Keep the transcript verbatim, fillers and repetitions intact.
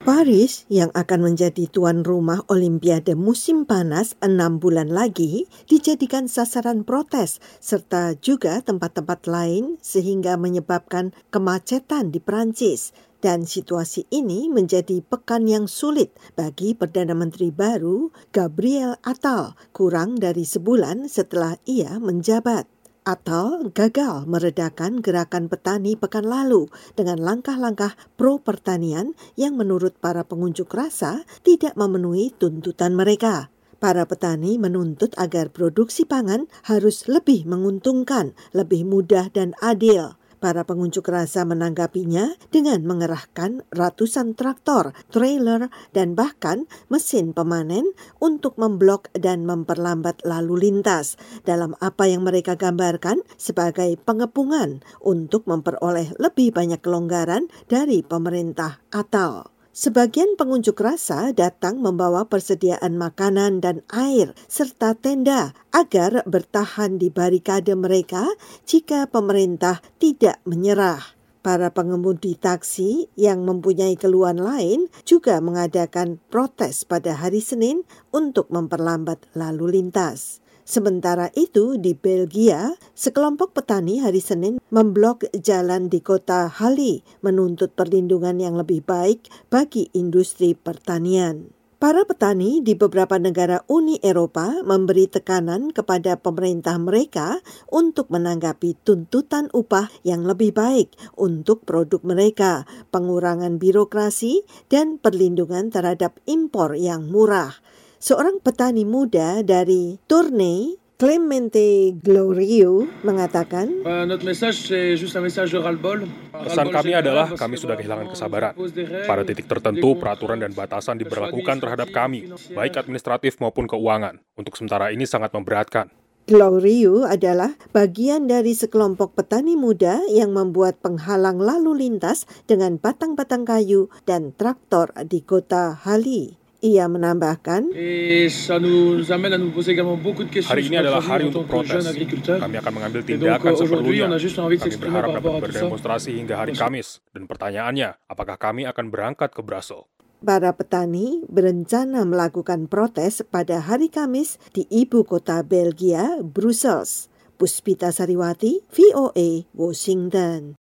Paris yang akan menjadi tuan rumah Olimpiade musim panas enam bulan lagi dijadikan sasaran protes serta juga tempat-tempat lain sehingga menyebabkan kemacetan di Prancis. Dan situasi ini menjadi pekan yang sulit bagi Perdana Menteri baru Gabriel Attal kurang dari sebulan setelah ia menjabat. Attal gagal meredakan gerakan petani pekan lalu dengan langkah-langkah pro-pertanian yang menurut para pengunjuk rasa tidak memenuhi tuntutan mereka. Para petani menuntut agar produksi pangan harus lebih menguntungkan, lebih mudah dan adil. Para pengunjuk rasa menanggapinya dengan mengerahkan ratusan traktor, trailer, dan bahkan mesin pemanen untuk memblok dan memperlambat lalu lintas dalam apa yang mereka gambarkan sebagai pengepungan untuk memperoleh lebih banyak kelonggaran dari pemerintah Attal. Sebagian pengunjuk rasa datang membawa persediaan makanan dan air serta tenda agar bertahan di barikade mereka jika pemerintah tidak menyerah. Para pengemudi taksi yang mempunyai keluhan lain juga mengadakan protes pada hari Senin untuk memperlambat lalu lintas. Sementara itu di Belgia, sekelompok petani hari Senin memblok jalan di kota Halle menuntut perlindungan yang lebih baik bagi industri pertanian. Para petani di beberapa negara Uni Eropa memberi tekanan kepada pemerintah mereka untuk menanggapi tuntutan upah yang lebih baik untuk produk mereka, pengurangan birokrasi, dan perlindungan terhadap impor yang murah. Seorang petani muda dari Tournai, Clemente Glorieux, mengatakan, pesan kami adalah kami sudah kehilangan kesabaran. Pada titik tertentu, peraturan dan batasan diberlakukan terhadap kami, baik administratif maupun keuangan. Untuk sementara ini sangat memberatkan. Glorieux adalah bagian dari sekelompok petani muda yang membuat penghalang lalu lintas dengan batang-batang kayu dan traktor di kota Halle. Ia menambahkan, hari ini adalah hari untuk protes. Kami akan mengambil tindakan seperlunya. Kami berharap dapat berdemonstrasi hingga hari Kamis. Dan pertanyaannya, apakah kami akan berangkat ke Brussels? Para petani berencana melakukan protes pada hari Kamis di ibu kota Belgia, Brussels. Puspita Sariwati, V O A, Washington.